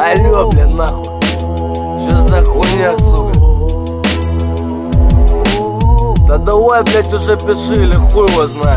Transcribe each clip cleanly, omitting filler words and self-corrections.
Алло, блин, нахуй. Чё за хуйня, сука? Да давай, блядь, уже пиши, или хуй его знает.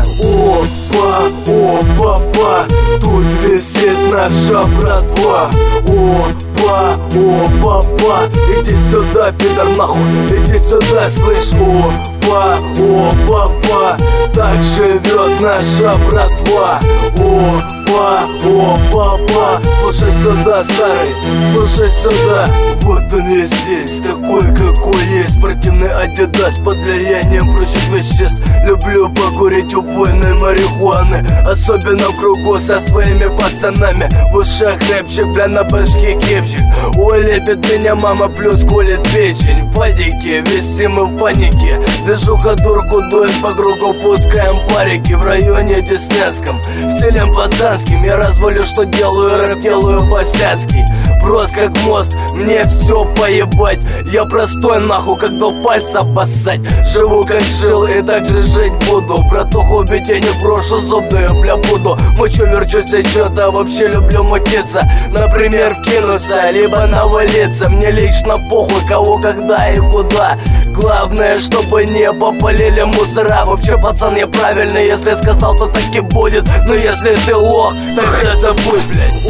Опа, опа, тут висит наша братва. Опа, опа, иди сюда, пидор, нахуй, иди сюда, слышь. Опа, опа, так живет наша братва. Опа, опа, слушай сюда, старый, слушай сюда. Вот он я здесь, такой какой есть. Противный Адидас под влиянием прочих веществ. Люблю покурить убойной марихуаны, особенно в кругу со своими пацанами. В ушах рэпчик, бля, на башке кепчик. Ой, лепит меня мама, плюс колет печень. В падике, висим мы в панике. Движуха дурку дует по кругу, пускаем парики. В районе Деснянском, стилем пацанским. Я развалю, что делаю, рэп делаю по-сяцки. Прост как мост, мне все поебать. Я простой нахуй, как до пальца поссать. Живу как жил и так же жить буду. Братуху убить я не брошу, зубную, бля, буду. Мочу, верчусь и чё-то вообще люблю мутиться. Например, кинуться, либо навалиться. Мне лично похуй, кого, когда и куда. Главное, чтобы не попалили мусора. Вообще, пацан, я правильный, если сказал, то так и будет. Но если ты лох, тогда забудь, блядь.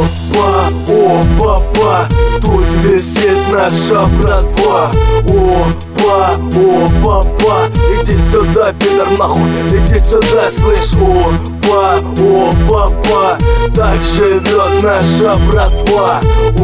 Опа, тут висит наша братва. Опа, иди сюда, пидор, нахуй, иди сюда, слышь. Опа, так живет наша братва.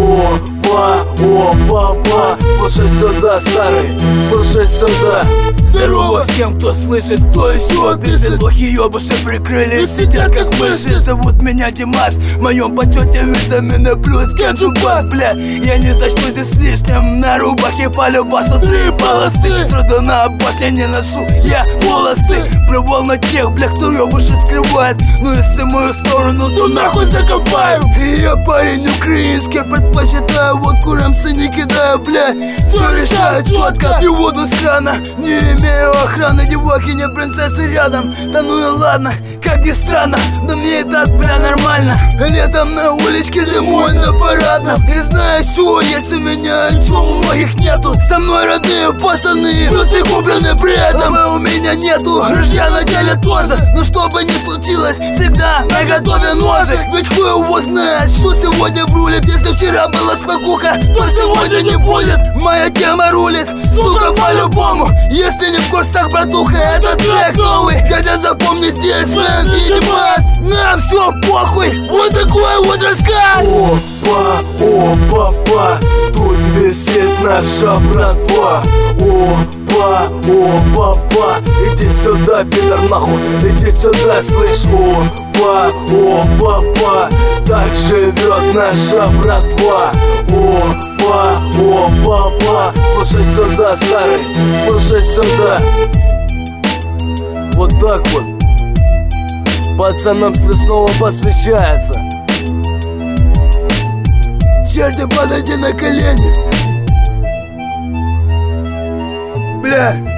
Опа, слушай сюда, старый, слушай сюда. Здорово всем, кто слышит, кто еще дышит. Плохие ёбыши прикрыли, сидят как мыши. Зовут меня Димас, в моем почете витамины плюс кенджубас. Бля, я не зачту здесь лишним. На рубахе по любасу 3 полосы. Сроду на башне не ношу я волосы. Плювал на тех, бля, кто ёбыши скрывает. Ну если мою сторону, то нахуй закопаю. И я парень украинский, предпочитаю водку, рамсы не кидаю, бля. Все решаю четко, и воду с крана. Не имею охраны, девахи, нет принцессы рядом. Да ну и ладно, как ни странно, да мне и так, бля, нормально. Летом на уличке, зимой на парадном. И знаешь что, если меня ничего у многих нету. Со мной родные пацаны, плюсы куплены при этом. А у меня нету, ружья на деле тоже. Но что бы ни случилось, всегда наготове ножик. Ведь хуй его знает, что сегодня рулит. Если вчера была спокуха, то сегодня не будет. Моя тема рулит, сука, по-любому. Если не в курсах, братуха, это трек новый. Хотя запомни здесь, мэн и Димас. Нам все похуй, вот такой вот рассказ. Опа, тут висит наша братва. Опа, иди сюда, пидор, нахуй, иди сюда, слышь. Опа, так живет наша братва. Опа, слушай сюда, старый, слушай сюда. Вот так вот пацанам снова посвящается. Черти, подойди на колени. Бля.